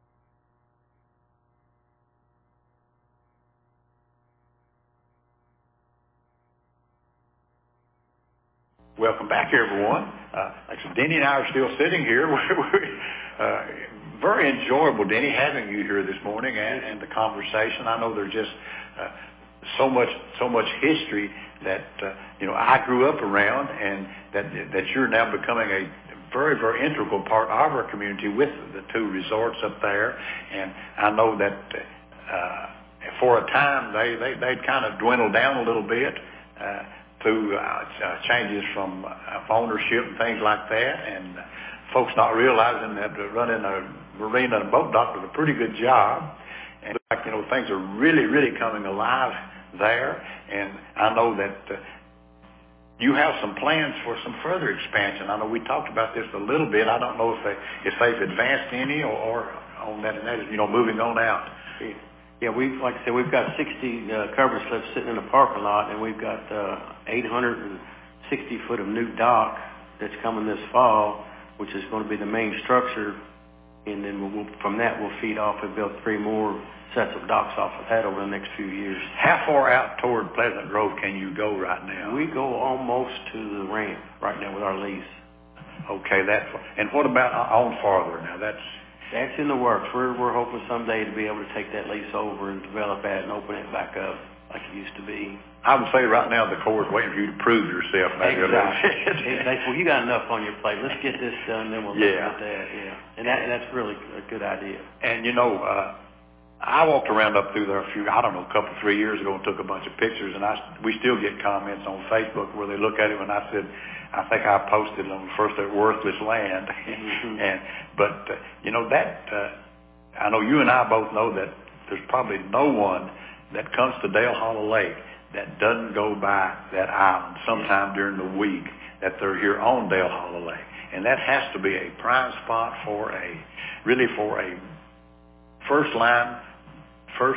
B: Welcome back, everyone. Uh, actually, Denny and I are still sitting here. uh, very enjoyable, Denny, having you here this morning and, and the conversation. I know there's just uh, so much, so much history that uh, you know I grew up around, and that that you're now becoming a very, very integral part of our community with the two resorts up there. And I know that uh, for a time they they they'd kind of dwindled down a little bit. Uh, through uh, uh, changes from uh, ownership and things like that, and uh, folks not realizing that uh, running a marina and a boat dock was a pretty good job. And it looks like, you know, things are really, really coming alive there, and I know that uh, you have some plans for some further expansion. I know we talked about this a little bit. I don't know if, they, if they've advanced any or, or on that, and that is, you know, moving on out.
I: Yeah, yeah we've, like I said, we've got sixty uh, cover slips sitting in the parking lot, and we've got uh, eight hundred sixty foot of new dock that's coming this fall, which is going to be the main structure, and then we'll, from that we'll feed off and build three more sets of docks off of that over the next few years.
B: How far out toward Pleasant Grove can you go right now?
I: We go almost to the ramp right now with our lease.
B: Okay, that's, and what about on farther now? That's
I: that's in the works. We're we're hoping someday to be able to take that lease over and develop that and open it back up like it used to be.
B: I would say right now the Corps is waiting for you to prove yourself.
I: Exactly. Exactly. Well, you got enough on your plate. Let's get this done, then we'll look
B: yeah.
I: at that. Yeah, and that that's really a good idea.
B: And you know, uh, I walked around up through there a few, I don't know, a couple, three years ago and took a bunch of pictures, and I we still get comments on Facebook where they look at it and I said, I think I posted on first that worthless land,
I: mm-hmm.
B: and but uh, you know that uh, I know you and I both know that there's probably no one that comes to Dale Hollow Lake that doesn't go by that island sometime during the week that they're here on Dale Hollow Lake, and that has to be a prime spot for a really for a first line, first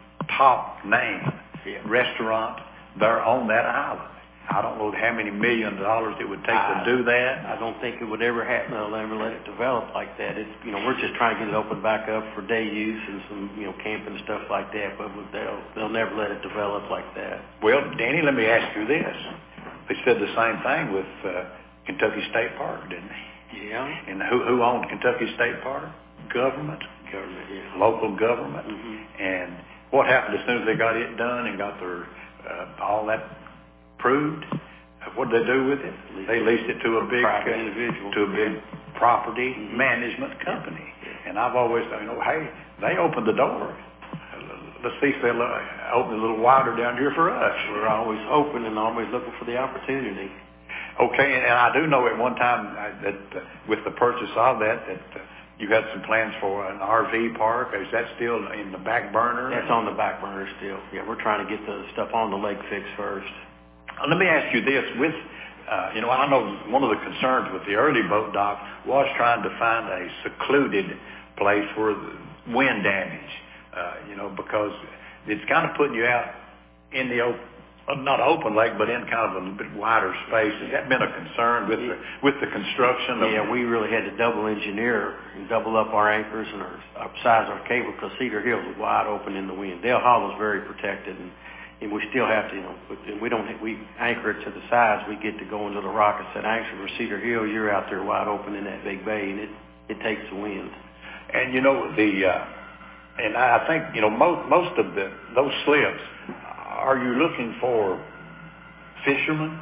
B: top name
I: yeah.
B: restaurant there on that island. I don't know how many million dollars it would take
I: I,
B: to do that.
I: I don't think it would ever happen. They'll never let it develop like that. It's, you know, we're just trying to get it open back up for day use and some, you know, camping and stuff like that, but they'll, they'll never let it develop like that.
B: Well, Danny, let me ask you this. They said the same thing with uh, Kentucky State Park, didn't they?
I: Yeah.
B: And who, who owned Kentucky State Park? Government.
I: Government, yeah.
B: Local government.
I: Mm-hmm.
B: And what happened as soon as they got it done and got their uh, all that approved? What did they do with it? They leased it to a big
I: private
B: uh,
I: individual,
B: to a big
I: yeah.
B: property
I: mm-hmm.
B: management company.
I: Yeah.
B: And I've always thought, you know, hey, they opened the door. Let's see if they'll uh, open a little wider down here for us.
I: We're always open and always looking for the opportunity.
B: Okay, and, and I do know at one time uh, that uh, with the purchase of that, that uh, you had some plans for an R V park. Is that still in the back burner?
I: That's on the back burner still. Yeah, we're trying to get the stuff on the lake fixed first.
B: Let me ask you this. With, uh, you know, I know one of the concerns with the early boat dock was trying to find a secluded place for the wind damage, uh, you know, because it's kind of putting you out in the open, not open lake, but in kind of a little bit wider space. Has that been a concern with the, with the construction? Of
I: yeah, we really had to double engineer and double up our anchors and our, upsize our cable because Cedar Hills is wide open in the wind. Dale Hollow is very protected, and And we still have to, you know, we don't, we anchor it to the sides. We get to go into the rock and set anchor for Cedar Hill. You're out there wide open in that big bay, and it, it takes the wind.
B: And, you know, the, uh, and I think, you know, most, most of the, those slips, are you looking for fishermen?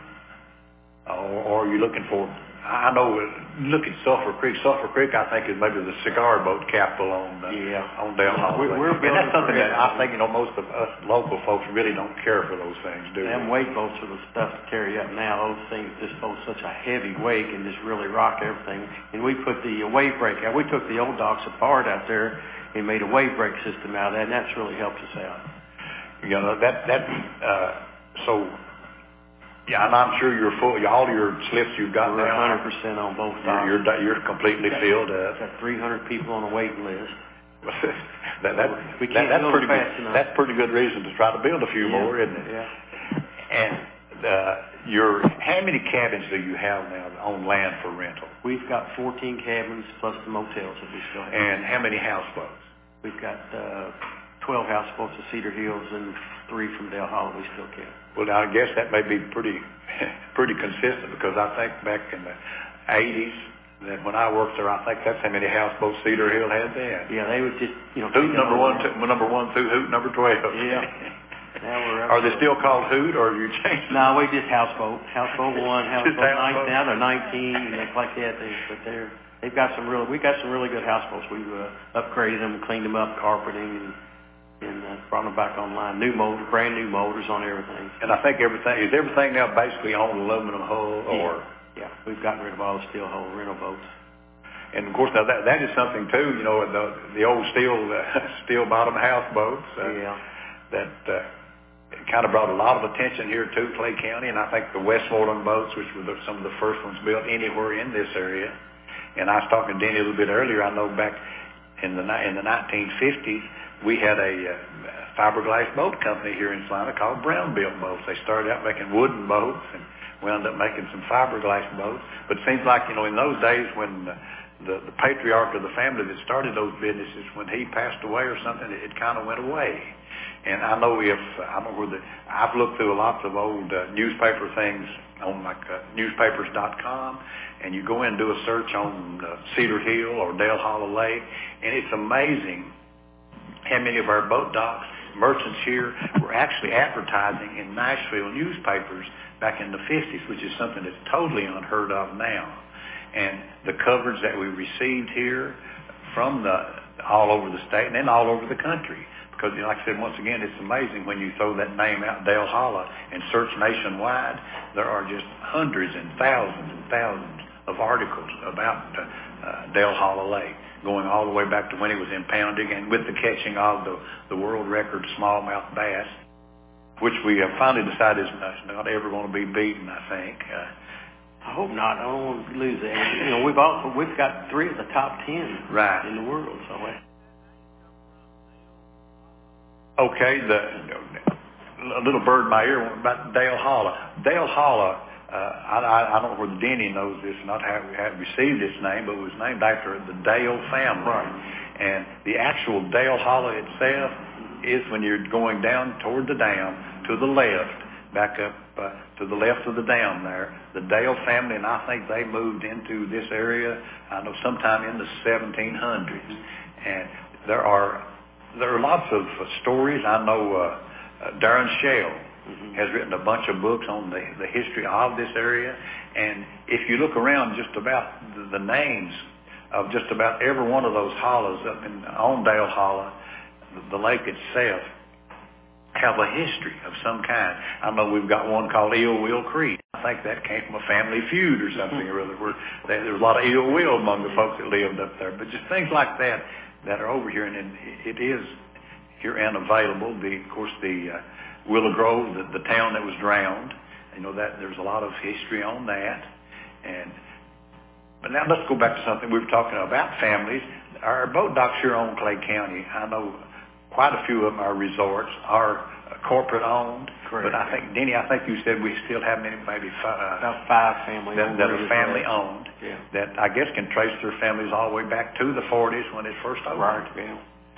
B: Or, or are you looking for, I know, look at Sulphur Creek. Sulphur Creek, I think, is maybe the cigar boat capital on uh,
I: yeah.
B: on Dale Hollow.
I: We're, we're
B: and that's something that I think, you know, most of us local folks really don't care for those things, do they?
I: Them wake boats are the stuff to carry up now. Those things just hold such a heavy wake and just really rock everything. And we put the wave break out. We took the old docks apart out there and made a wave break system out of that, and that's really helped us out.
B: You know, that, that, uh, so... Yeah, and I'm sure you're full. All your slips you've got
I: We're
B: now.
I: one hundred percent on both docks.
B: You're, you're, you're completely filled up.
I: Got three hundred people on a waiting list.
B: that, that,
I: we can't
B: that, that's
I: go
B: pretty
I: fast
B: good.
I: enough.
B: That's pretty good reason to try to build a few
I: yeah.
B: more, isn't it?
I: Yeah.
B: And uh, your how many cabins do you have now on land for rental?
I: We've got fourteen cabins plus the motels that we still have.
B: And how many houseboats?
I: We've got uh, twelve houseboats at Cedar Hills and three from Dale Hollow we still keep.
B: Well, now, I guess that may be pretty pretty consistent because I think back in the eighties that when I worked there, I think that's how many houseboats Cedar Hill had then.
I: Yeah, they would just, you know.
B: Hoot number one, two, number one through Hoot number twelve.
I: Yeah. Now we're up
B: Are they still called Hoot, or are you changing?
I: No, we just houseboat. Houseboat one, houseboat
B: houseboat.
I: nine, now they're nineteen, and things like that. They, but they're they've got some real. We got some really good houseboats. We've uh, upgraded them, cleaned them up, carpeting, and. and uh, brought them back online. New motor, brand new motors on everything.
B: And I think everything, is everything now basically on aluminum hull or?
I: Yeah, yeah. We've gotten rid of all the steel hull rental boats.
B: And of course now that, that is something too, you know, the, the old steel, uh, steel bottom houseboats. Uh,
I: yeah.
B: That uh, kind of brought a lot of attention here to Clay County, and I think the Westmoreland boats, which were the, some of the first ones built anywhere in this area. And I was talking to Denny a little bit earlier, I know back in the, in the nineteen fifties, we had a uh, fiberglass boat company here in Salina called Brown Built Boats. They started out making wooden boats and wound up making some fiberglass boats. But it seems like, you know, in those days when uh, the, the patriarch of the family that started those businesses, when he passed away or something, it, it kind of went away. And I know if, I don't know where the, I've looked through lots of old uh, newspaper things on like uh, newspapers dot com, and you go in and do a search on uh, Cedar Hill or Dale Hollow Lake, and it's amazing how many of our boat docks, merchants here, were actually advertising in Nashville newspapers back in the fifties, which is something that's totally unheard of now. And the coverage that we received here from the all over the state and then all over the country. Because, you know, like I said, once again, it's amazing when you throw that name out, Dale Hollow, and search nationwide, there are just hundreds and thousands and thousands of articles about uh, uh, Dale Hollow Lake, going all the way back to when it was impounding and with the catching of the, the world record smallmouth bass, which we have finally decided is not ever going to be beaten, I think. Uh,
I: I hope not. I don't want to lose that. You know, we've all, we've got three of the top ten
B: right.
I: in the world. So.
B: Okay, the a little bird in my ear about Dale Hollow. Dale Hollow, uh, I, I don't know whether Denny knows this, not how we had received its name, but it was named after the Dale family.
I: Right.
B: And the actual Dale Hollow itself is when you're going down toward the dam to the left, back up uh, to the left of the dam there. The Dale family, and I think they moved into this area, I know sometime in the seventeen hundreds. And there are there are lots of uh, stories. I know uh, uh, Darren Shell mm-hmm. has written a bunch of books on the, the history of this area. And if you look around, just about the, the names of just about every one of those hollows up in on Dale Hollow, the, the lake itself, have a history of some kind. I know we've got one called Ill Will Creek. I think that came from a family feud or something or other, where there was a lot of ill will among the folks that lived up there. But just things like that that are over here, and it is here and available. The, of course, the uh, Willow Grove, the, the town that was drowned. You know that there's a lot of history on that. And but now let's go back to something we were talking about families. Our boat docks here on Clay County, I know quite a few of them are resorts, are uh, corporate owned.
I: Correct.
B: But I think, Denny, I think you said we still have many, maybe five, uh,
I: about five family
B: that, that are family owned.
I: Yeah.
B: That I guess can trace their families all the way back to the forties when it first opened.
I: Right. Yeah.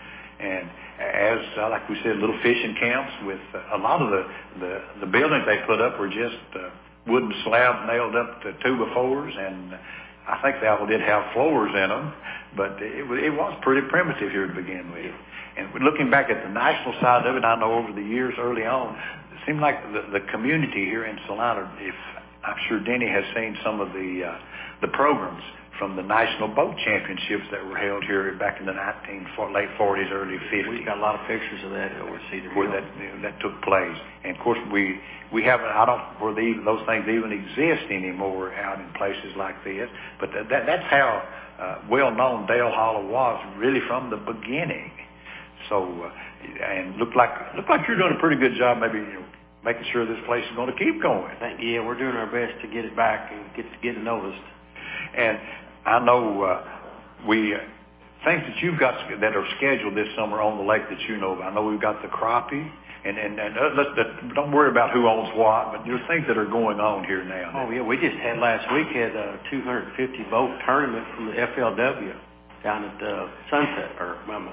B: And as uh, like we said, little fishing camps with uh, a lot of the, the the buildings they put up were just uh, wooden slabs nailed up to two by fours, and I think they all did have floors in them, but it, it was pretty primitive here to begin with. And looking back at the national side of it, I know over the years early on, it seemed like the, the community here in Salina, if I'm sure Denny has seen some of the uh, the programs from the National Boat Championships that were held here back in the nineteen late forties, early fifties.
I: We've got a lot of pictures of that over at Cedar Hill.
B: Where that, you know, that took place. And of course, we we haven't, I don't know where the, those things even exist anymore out in places like this, but that, that that's how uh, well known Dale Hollow was really from the beginning. So, uh, and looked like looked like you're doing a pretty good job, maybe, you know, making sure this place is going to keep going.
I: Thank you. Yeah, we're doing our best to get it back and get get it noticed.
B: And I know uh, we uh, things that you've got that are scheduled this summer on the lake that you know about. I know we've got the crappie, and and, and uh, let's, let's, don't worry about who owns what, but there's things that are going on here now.
I: Oh yeah, we just had last week had a two hundred fifty boat tournament from the F L W down at uh, Sunset, or well,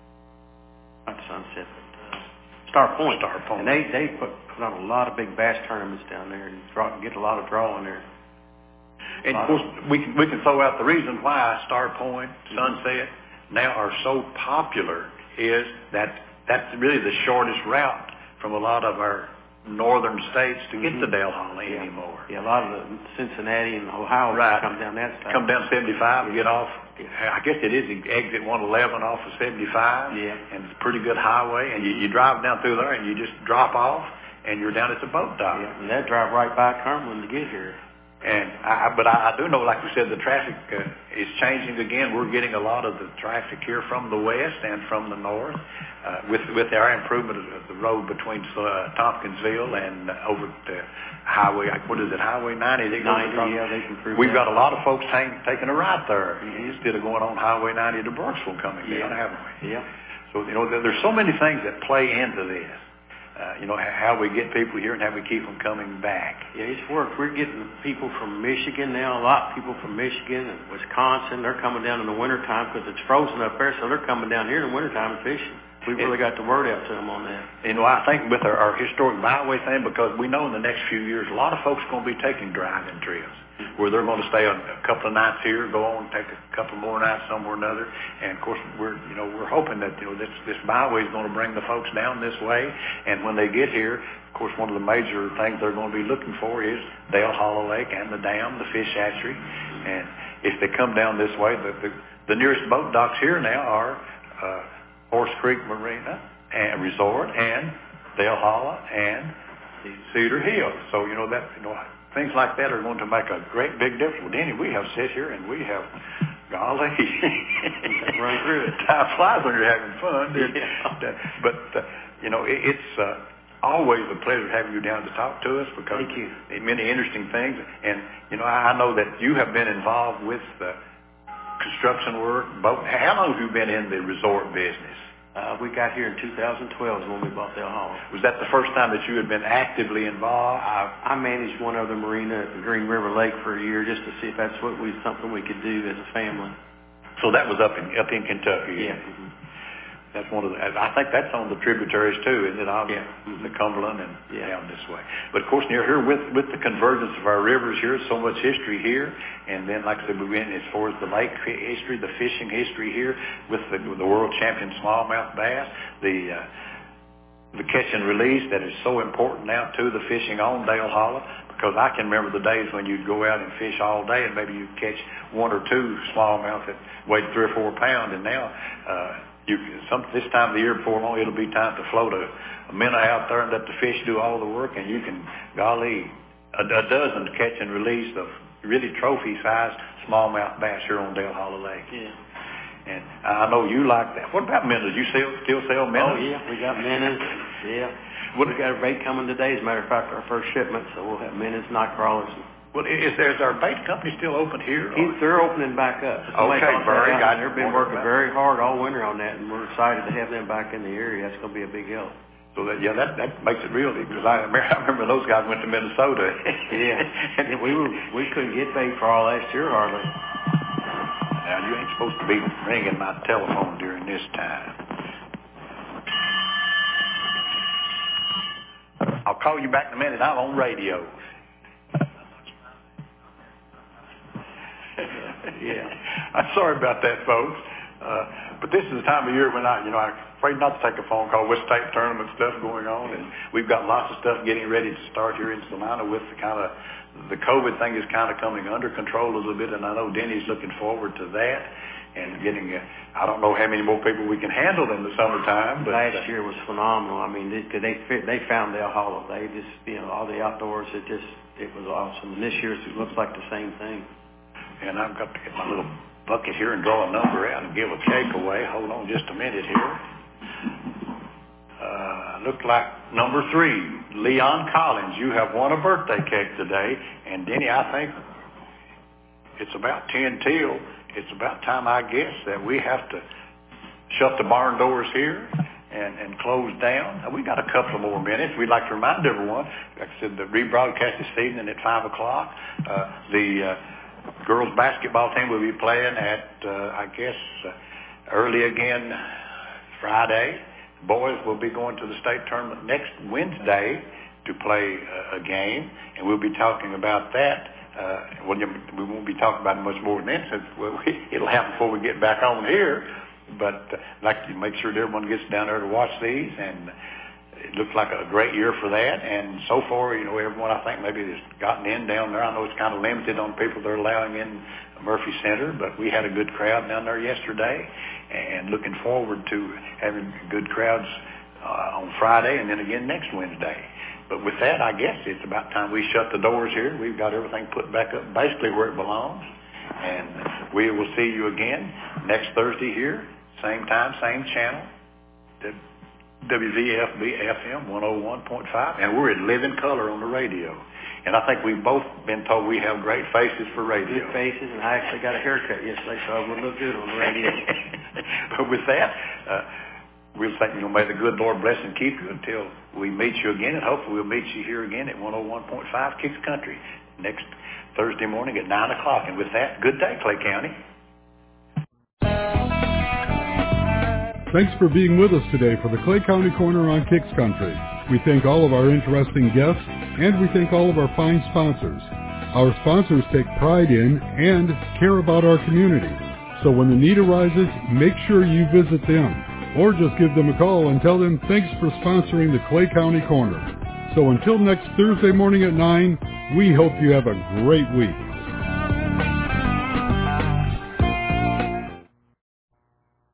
I: not Sunset, but uh, Star Point.
B: Star Point.
I: And they they put put on a lot of big bass tournaments down there and draw, get a lot of draw in there.
B: And of course, we can, we can throw out the reason why Star Point, Sunset now are so popular is that that's really the shortest route from a lot of our northern states to get to Dale Hollow
I: yeah.
B: anymore.
I: Yeah, a lot of the Cincinnati and Ohio
B: right.
I: come down that side.
B: Come down seventy-five and get off. I guess it is exit one eleven off of seventy-five.
I: Yeah.
B: And it's a pretty good highway. And you, you drive down through there and you just drop off and you're down at the boat dock.
I: Yeah, and that drive right by Cumberland to get here.
B: And I, but I, I do know, like we said, the traffic uh, is changing again. We're getting a lot of the traffic here from the west and from the north, uh, with with our improvement of the road between uh, Tompkinsville and uh, over to Highway. What is it? Highway ninety. They
I: ninety. Yeah, they can improve.
B: We've
I: that.
B: got a lot of folks taking taking a right there mm-hmm. instead of going on Highway ninety to Brooksville coming
I: yeah.
B: down, haven't we?
I: Yeah.
B: So, you know, there, there's so many things that play into this. Uh, you know, how we get people here and how we keep them coming back.
I: Yeah, it's worked. We're getting people from Michigan now, a lot of people from Michigan and Wisconsin. They're coming down in the wintertime because it's frozen up there, so they're coming down here in the wintertime and fishing. We've really got the word out to them on that.
B: You know, I think with our, our historic byway thing, because we know in the next few years, a lot of folks are going to be taking driving trips where they're going to stay a couple of nights here, go on, take a couple more nights somewhere or another. And of course, we're you know we're hoping that you know this this byway is going to bring the folks down this way. And when they get here, of course, one of the major things they're going to be looking for is Dale Hollow Lake and the dam, the fish hatchery. And if they come down this way, the the, the nearest boat docks here now are uh, Horse Creek Marina and Resort and Dale Hollow and Cedar Hill. So you know that you know. Things like that are going to make a great big difference. Well, Danny, we have sit here and we have, golly,
I: run through it.
B: Time flies when you're having fun. Yeah. But, uh, you know, it, it's uh, always a pleasure having you down to talk to us because
I: Thank you.
B: many interesting things. And, you know, I know that you have been involved with uh, construction work. Boat. How long have you been in the resort business?
I: Uh, we got here in two thousand twelve is when we bought Dale Hollow.
B: Was that the first time that you had been actively involved?
I: I, I managed one other marina at the Green River Lake for a year just to see if that's what we something we could do as a family.
B: So that was up in up in Kentucky.
I: Yeah. Mm-hmm.
B: That's one of the. I think that's on the tributaries too, isn't it?
I: Yeah.
B: The Cumberland and
I: yeah.
B: down this way. But of course, near here with with the convergence of our rivers here, so much history here, and then like I said, we went as far as the lake history, the fishing history here with the, with the world champion smallmouth bass, the uh, the catch and release that is so important now to the fishing on Dale Hollow. Because I can remember the days when you'd go out and fish all day, and maybe you'd catch one or two smallmouth that weighed three or four pounds, and now. Uh, You some this time of the year before long it'll be time to float a, a minnow out there and let the fish do all the work, and you can golly a, a dozen catch and release of really trophy sized smallmouth bass here on Dale Hollow Lake.
I: Yeah.
B: And I know you like that. What about minnows? You still still sell minnows?
I: Oh yeah, we got minnows. Yeah. What we got a bait coming today? As a matter of fact, our first shipment, so we'll have minnows, night crawlers.
B: Well, is there is our bait company still open here?
I: He, they're opening back up.
B: Okay, very good.
I: They've been working very hard all winter on that, and we're excited to have them back in the area. That's going to be a big help.
B: So that yeah, that that makes it real because I remember, I remember those guys went to Minnesota.
I: Yeah, and we were we couldn't get bait for all last year hardly.
B: Now you ain't supposed to be ringing my telephone during this time. I'll call you back in a minute. I'm on radio. Yeah, I'm sorry about that, folks. Uh, but this is the time of year when I, you know, I'm afraid not to take a phone call with state tournament stuff going on, and we've got lots of stuff getting ready to start here in Salina with the kind of the COVID thing is kind of coming under control a little bit, and I know Denny's looking forward to that and getting. Uh, I don't know how many more people we can handle in the summertime, but
I: last
B: uh,
I: year was phenomenal. I mean, they they, they found Dale Hollow. They just, you know, all the outdoors. It just it was awesome. And this year it looks like the same thing.
B: And I've got to get my little bucket here and draw a number out and give a cake away. Hold on just a minute here. Uh, looked like number three, Leon Collins. You have won a birthday cake today. And Denny, I think it's about ten till. It's about time, I guess, that we have to shut the barn doors here and, and close down. Now, we got a couple of more minutes. We'd like to remind everyone, like I said, the rebroadcast this evening at five o'clock. Uh, the... Uh, girls basketball team will be playing at, uh, I guess, uh, early again Friday. Boys will be going to the state tournament next Wednesday to play uh, a game, and we'll be talking about that. Uh, well, we won't be talking about it much more than that since well, we, it'll happen before we get back on here. But uh, I'd like to make sure that everyone gets down there to watch these, and it looks like a great year for that. And so far, you know, everyone I think maybe has gotten in down there. I know it's kind of limited on people they're allowing in Murphy Center, but we had a good crowd down there yesterday and looking forward to having good crowds uh, on Friday and then again next Wednesday. But with that, I guess it's about time we shut the doors here. We've got everything put back up basically where it belongs. And we will see you again next Thursday here, same time, same channel. W V F B F M one oh one point five, and we're in living color on the radio. And I think we've both been told we have great faces for radio.
I: Good faces, and I actually got a haircut yesterday, so I would look good on the radio.
B: But with that, uh, we'll say, you know, may the good Lord bless and keep you until we meet you again, and hopefully we'll meet you here again at one oh one point five Kicks Country next Thursday morning at nine o'clock. And with that, good day, Clay County.
A: Thanks for being with us today for the Clay County Corner on Kicks Country. We thank all of our interesting guests, and we thank all of our fine sponsors. Our sponsors take pride in and care about our community. So when the need arises, make sure you visit them, or just give them a call and tell them thanks for sponsoring the Clay County Corner. So until next Thursday morning at nine, we hope you have a great week.